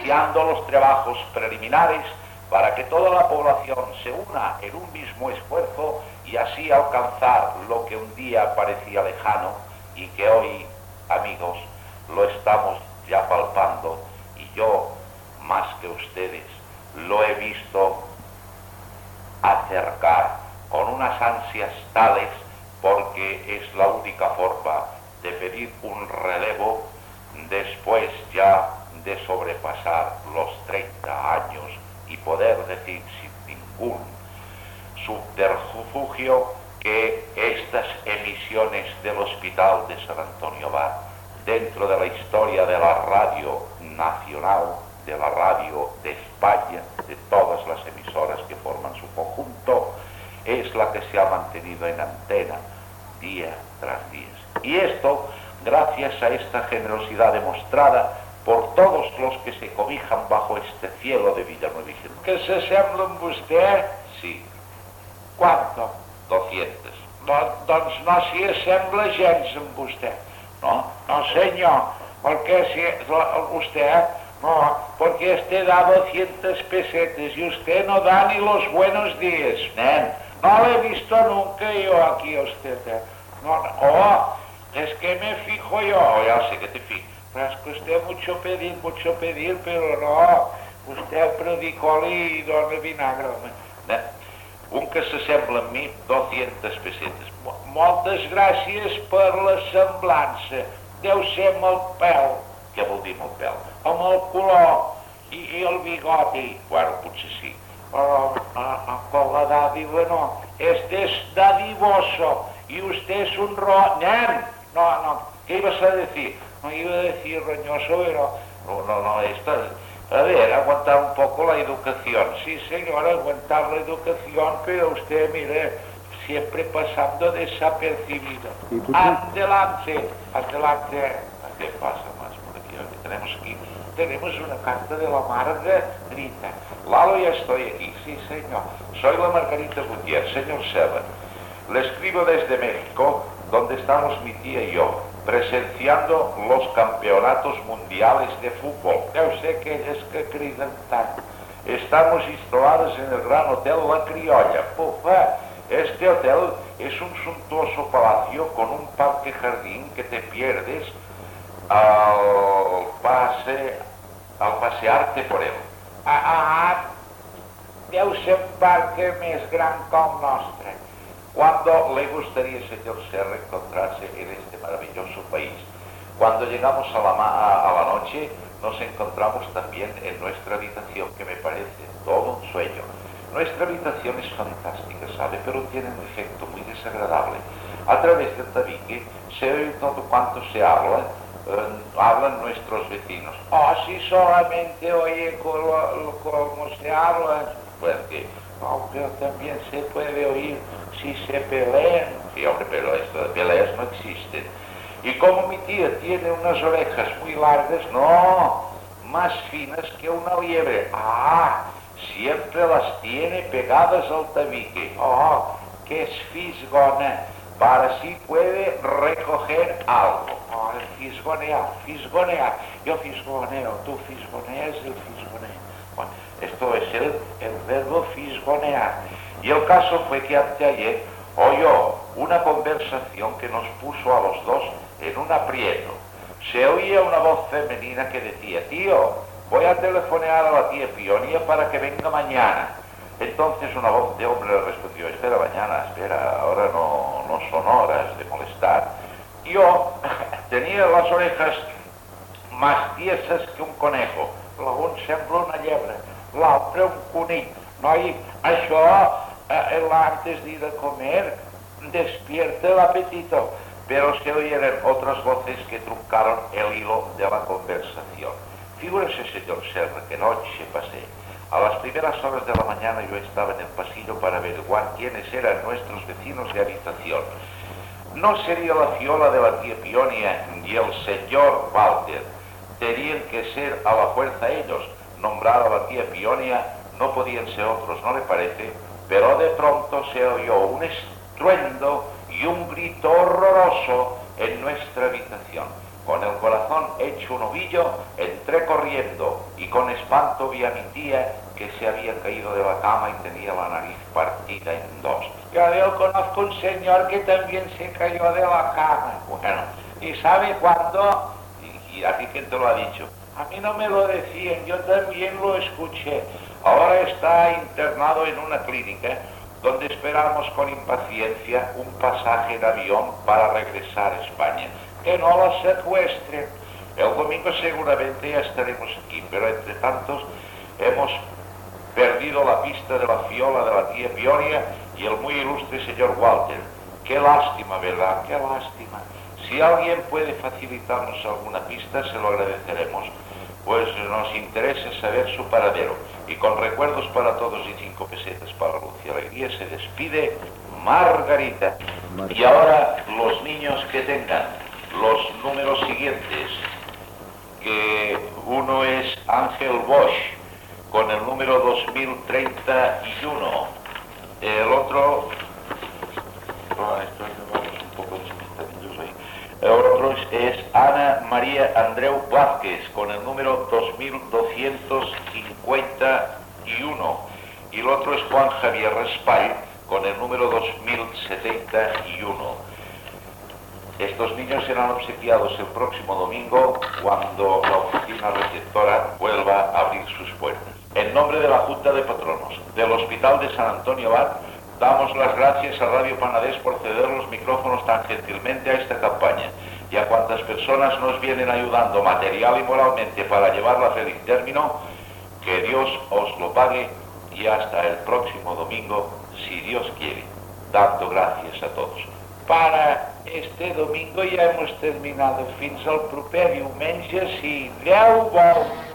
iniciando los trabajos preliminares para que toda la población se una en un mismo esfuerzo y así alcanzar lo que un día parecía lejano y que hoy, amigos, lo estamos ya palpando, y yo, más que ustedes, lo he visto acercar con unas ansias tales, porque es la única forma de pedir un relevo después ya de sobrepasar los 30 años y poder decir sin ningún subterfugio que estas emisiones del Hospital de San Antonio Abad, dentro de la historia de la radio nacional, de la radio de España, de todas las emisoras que forman su conjunto, es la que se ha mantenido en antena día tras día. Y esto gracias a esta generosidad demostrada por todos los que se cobijan bajo este cielo de Villanueva i Geltrú. Que s'assembla amb vostè? Sí, Quanto? 200. Doncs no s'hi assembla gens amb vostè. ¿No? No, señor, porque usted, no, porque este da 200 pesetas y usted no da ni los buenos días. Nen, No le he visto nunca yo aquí a usted. No, oh, es que me fijo yo. no, ya sé que te fijo. Pero es que usted mucho pedir, pero no. Usted predicó-li i dona vinagre. Nen, un que s'assembla a mi, 200 pessetes. Moltes gràcies per la semblança. Deu ser amb el pèl, Què vol dir amb el pèl? amb el color i el bigoti. Bueno, potser sí. Pero con la dádiva no. Este es dadivoso y usted es un nen. No, ¿qué ibas a decir? No iba a decir roñoso, pero... No, esto es... A ver, aguantar un poco la educación. Sí, señor, aguantar la educación, pero usted, mire, siempre pasando desapercibido. Adelante. ¿Qué pasa más por aquí? ¿Qué tenemos aquí? Tenemos una carta de la Margarita. Lalo, ya estoy aquí. Sí, señor. Soy la Margarita Gutiérrez, señor Serra. Le escribo desde México, donde estamos mi tía y yo, presenciando los campeonatos mundiales de fútbol. Deu ser aquelles que criden tant. Estamos instalados en el gran hotel La Criolla. Ufa, Este hotel es un suntuoso palacio con un parque jardín que te pierdes al pasearte por él. deu ser un parque més gran que el nostre. ¿Cuándo le gustaría, señor Serra, encontrarse en este maravilloso país? Cuando llegamos a la noche, nos encontramos también en nuestra habitación, que me parece todo un sueño. Nuestra habitación es fantástica, ¿sabe? Pero tiene un efecto muy desagradable. A través del tabique se oye todo cuanto se habla, hablan nuestros vecinos. Oh, si solamente oye cómo se habla, Pues que, no, pero también se puede oír si se pelean. sí, hombre, pero esto de peleas no existen. Y como mi tía tiene unas orejas muy largas, no, más finas que una liebre. Siempre las tiene pegadas al tabique. Oh, que es fisgona. Para así puede recoger algo. Oh, fisgonear. Yo fisgoneo, tú fisgoneas, él fisgonea. Bueno, esto es el verbo fisgonear. Y el caso fue que anteayer oyó una conversación que nos puso a los dos en un aprieto. Se oía una voz femenina que decía: tío, voy a telefonear a la tía Pionia para que venga mañana. Entonces una voz de hombre le respondió: espera, mañana, espera, ahora no son horas de molestar. Yo tenía las orejas más tiesas que un conejo. L'un sembla una llebre, l'altre un conill. Noi, això, antes de ir a comer, despierta el apetito. Pero se oyeron otras voces que truncaron el hilo de la conversación. Figúrese, señor Serra, que noche pasé. A las primeras horas de la mañana yo estaba en el pasillo para averiguar quiénes eran nuestros vecinos de habitación. No sería la fiola de la tía Pionia y el señor Walter. Tenían que ser a la fuerza ellos. Nombrar a la tía Pionia no podían ser otros, ¿no le parece? Pero de pronto se oyó un estruendo y un grito horroroso en nuestra habitación. Con el corazón hecho un ovillo, entré corriendo y con espanto vi a mi tía que se había caído de la cama y tenía la nariz partida en dos. Yo conozco un señor que también se cayó de la cama. Bueno, ¿Y sabe cuándo? ¿y a ti quién te lo ha dicho? A mí no me lo decían, yo también lo escuché. Ahora está internado en una clínica donde esperamos con impaciencia un pasaje en avión para regresar a España. Que no lo secuestren. El domingo seguramente ya estaremos aquí, pero entre tantos hemos perdido la pista de la fiola de la tía Pioria y el muy ilustre señor Walter. Qué lástima, ¿verdad? Qué lástima. Si alguien puede facilitarnos alguna pista, se lo agradeceremos, pues nos interesa saber su paradero. Y con recuerdos para todos y 5 pesetas para Luz y Alegría se despide Margarita. Y ahora los niños que tengan los números siguientes, que uno es Ángel Bosch con el número 2031, el otro, el otro es Ana María Andreu Vázquez con el número 2251 y el otro es Juan Javier Raspall con el número 2071. Estos niños serán obsequiados el próximo domingo cuando la oficina receptora vuelva a abrir sus puertas. En nombre de la Junta de Patronos del Hospital de San Antonio Abad, damos las gracias a Radio Panadés por ceder los micrófonos tan gentilmente a esta campaña y a cuantas personas nos vienen ayudando material y moralmente para llevarla a feliz término. Que Dios os lo pague y hasta el próximo domingo, si Dios quiere, dando gracias a todos. Para este domingo ja hemos terminat. Fins al proper diumenge, si Déu vol.